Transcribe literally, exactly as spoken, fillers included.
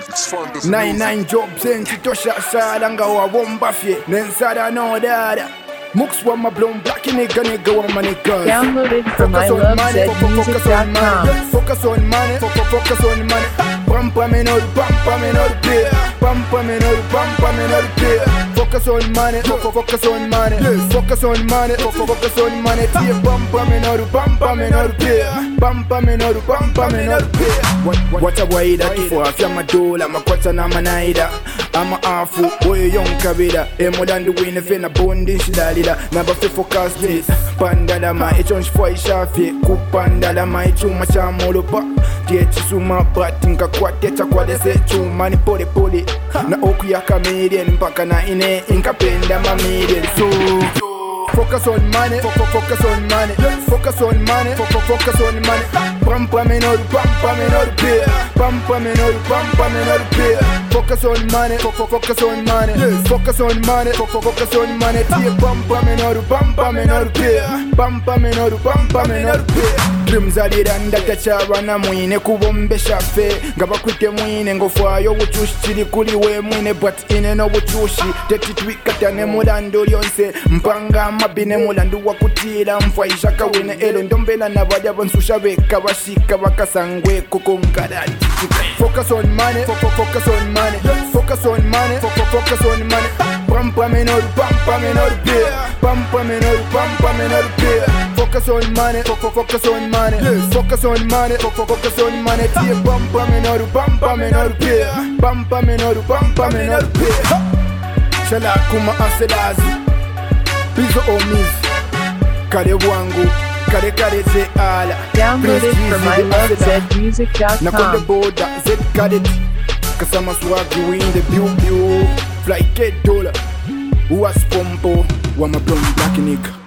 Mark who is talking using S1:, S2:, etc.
S1: Nine nine jobs and Chitosha Salanga or Wombafi, Nensada no dada. Mooks want my blown black in a gun, go on money gun.
S2: Downloaded from I love zed music dot com.
S1: Focus on money, focus on money. Pampa me no, pampa me no pay. Pampa me no, pampa me no pay. Focus on money, focus on money. Focus on money, focus on money. Pampa me no, pampa me no pay. Pampa me no, pampa me no pay. What a way that for a fiamma dola, my quarter na manaida. I'm a afu, boy young kabida. Emo than the win if in a bonding shidalida. Never fi focus this. Panda da ma echonsh for ishafi. Kupanda da ma echuma cha molopa. Tieti suma batinka kwa techa kwa dese chuma ni pole pole. Na oku ya comedian mpaka na ine inkapenda ma median. So focus on money, focus on money, focus on money, focus on money. Pampa me no, pampa me no pay. Pampa me no, pampa me no pay. Focus on money, focus on money, focus on money, focus on money. Pampa me no, pampa me no pay. Pampa me no, pampa me no pay. Dreams are the randa tachaba na mwine kubombe shafe. Ngaba kwite mwine ngofwayo wuchushi chili kuli we mwine but ine no wuchushi. Teti twikata ne mulando lyonse mpanga mabine mulandu wakutira mfwaisha kawene elo ndombela na bada bansusha beka bashika bakasangwe kukonkarati. Focus on money, focus on money, focus on money, focus on money. Pampa me no, pampa me no pay. Pampa me no, pampa me no pay. Focus on money, focus on money, focus on money, focus on money. Pampa me no, pampa me no pay. Pampa me no, pampa me no pay. Shala kuma aselazi. Bizo omiz, kare wangu, kare kare ze ala.
S2: Downloaded from I love zed music dot com.
S1: Nakonde boda, zed kare ti. Kasama swagi win the biu biu. Fly get dollar. Uwas pompo, wama blonde black nigga.